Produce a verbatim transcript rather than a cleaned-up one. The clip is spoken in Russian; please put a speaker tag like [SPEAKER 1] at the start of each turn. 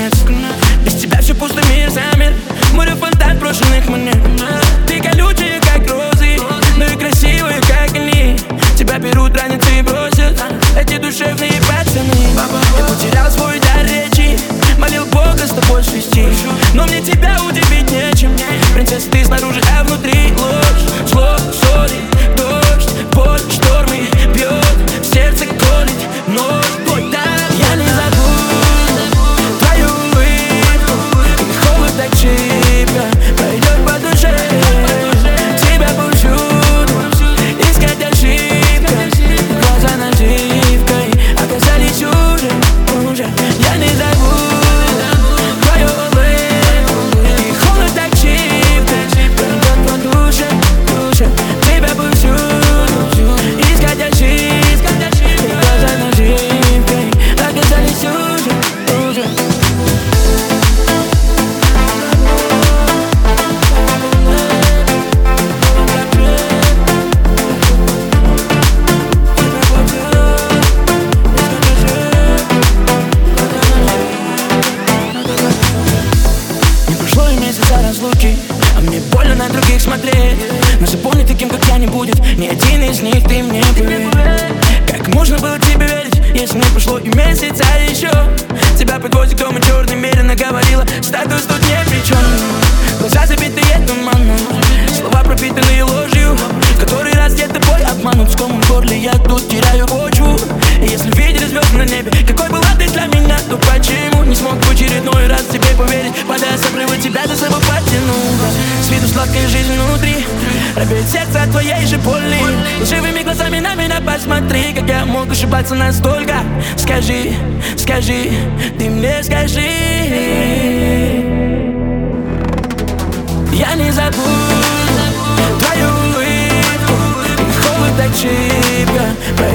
[SPEAKER 1] конец. Без тебя все пусто, мир замер. Море фонтан брошенных монет. Ты колючая, как розы, но и красивая, как они. Тебя берут, ранят и бросят эти душевные пацаны. Я потерял свой дар речи, молил Бога с тобой свести, но мне тебя удивить нечем. Принцесса, ты снаружи, а внутри ложь, зло, соли, дождь, боль, штормы бьет, сердце колет, но твой дар я не забуду. Твою улыбку и холод так чипко пройдет по душе. Тебя повсюду искать ошибка, глаза наживкой оказались уже, уже. Я не забуду твою улыбку и холод так чипко пройдет по душе, душе. Тебя повсюду искать ошибка, глаза наживкой оказались уже, уже. Не прошло и месяца разлуки, а мне больно на других смотреть. Но запомни, таким как я не будет ни один из них, ты мне поверь. Как можно было тебе верить, если не прошло и месяца еще? Тебя подвозит к дому черный, намеренно говорила, статус тут ни при чем. Глаза забитые туманом, слова пропитанные ложью. Который раз где-то бой обманут, в комом горле я тут теряю почву. И если видели звезды на небе, какой была ты для меня, то почему не смог в очередной раз тебе поверить? Подаясь обрывы, тебя за собой потянул. С виду сладкая жизнь внутри, робеет сердце от твоей же боли. И живыми глазами на меня посмотри, как я мог ошибаться настолько. Скажи, скажи, ты мне скажи. Я не забуду твою улыбку и холод так чипко